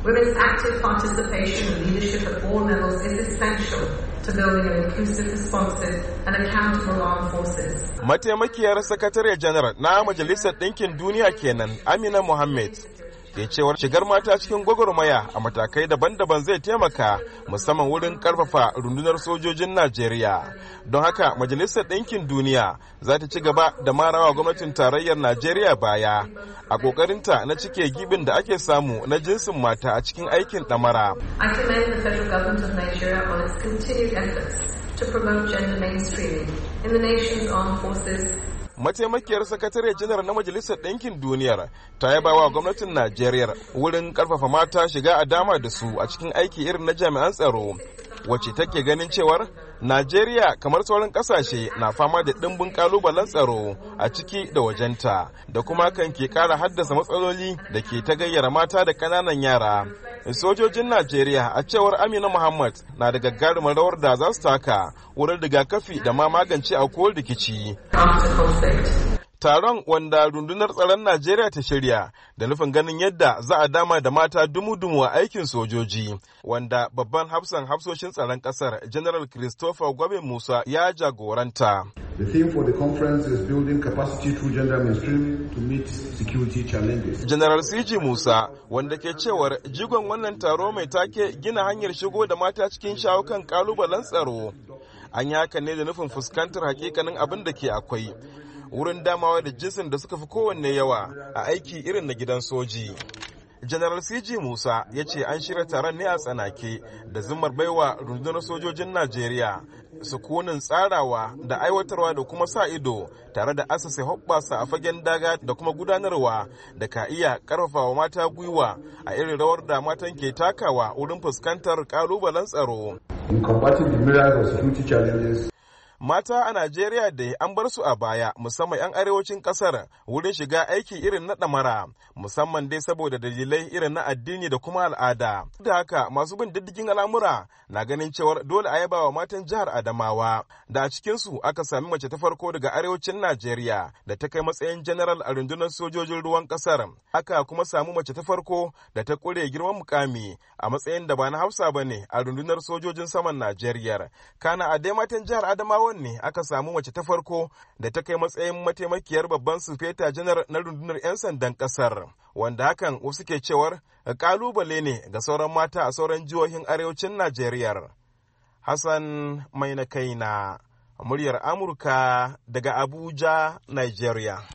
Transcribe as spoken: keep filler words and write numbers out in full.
Women's active participation and leadership at all levels is essential to building an inclusive, responsive and accountable armed forces. Mataimakiyar Sakatare Janar na Majalisar Ɗinkin Duniya kenan Amina Mohammed ke cewar shigar mata cikin gwagwarmaya a matakai daban-daban zai taimaka musamman wurin karfafa rundunar sojojin Najeriya. Don haka Majalisar Ɗinkin Duniya za ta ci gaba da marawa gwamnatin tarayyar Najeriya baya a kokarinta na cike gibin da ake samu na jinsin mata a cikin aikin ɗamara. I commend the federal government of Nigeria on its continued efforts to promote gender mainstreaming in the nation's armed forces. Mataimakiyar sakatare janar na Majalisar Ɗinkin Duniyar ta yaba wa gwamnatin Najeriya wurin karfafa mata shiga a dama da su a cikin aiki irin na jami'an tsaro, wacce take ganin cewar Najeriya kamar sauran kasashe na fama da ɗimbin kalubalen tsaro a ciki da wajenta, da kuma kan ke ƙara haddasa matsaloli da ke ta gayyara mata da ƙananan yara. Sojojin Najeriya a cewar Amina Muhammad na da gagarumin rawar da za su taka wurin rigakafi da ma magance aukuwar rikici. Taron wanda rundunar tsaron Najeriya ta shirya da nufin ganin yadda za a dama da mata dumu-dumu a aikin sojoji, wanda babban hafsan hafsoshin tsaron kasar General Christopher Gwabe Musa ya jagoranta. The theme for the conference is building capacity through gender mainstreaming to meet security challenges. General C G Musa wanda ke cewar jigon wannan taro mai take gina hanyar shigo da mata cikin shawo kan kalubalen tsaro. An yi haka ne da nufin fuskantar hakikanin abin da ke akwai wurin damawa da jinsin da suka fi kowanne yawa a aiki irin na gidan soji. General C G Musa ya ce an shirya taron ne a tsanake da zimmar baiwa rundunar sojojin Najeriya sukunin tsarawa da aiwatarwa da kuma sa ido tare da asase hoɓɓasa a fagen daga da kuma gudanarwa da ka iya ƙarfafawa mata gwiwa a irin rawar da matan ke takawa wurin fuskantar ƙalubalen tsaro. In combating the myriad of security challenges, mata a Najeriya da an bar su a baya musamman 'yan arewacin kasar wurin shiga aiki irin na ɗamara, musamman dai saboda dalilai irin na addini da kuma al'ada. Da haka masu bin diddigin al'amura na ganin cewar dole a yaba wa matan jihar Adamawa da a cikinsu aka sami mace ta farko daga arewacin Najeriya da ta kai matsayin general a rundunar sojojin ruwan kasar. Aka kuma samu mace ta farko da ta kure girman mukami a matsayin da ba na Hausa ba ne a rundunar sojojin saman Najeriya. Kana a dai matan jihar Adamawa ne aka samu mace ta farko da ta kai matsayin mataimakiyar babban sufeta janar na rundunar 'yan sandan kasar, wanda hakan wasu ke cewar kalubale ne ga sauran mata a sauran jihohin arewacin Najeriya. Hassan Mai na kaina, muryar Amurka daga Abuja, Nigeria.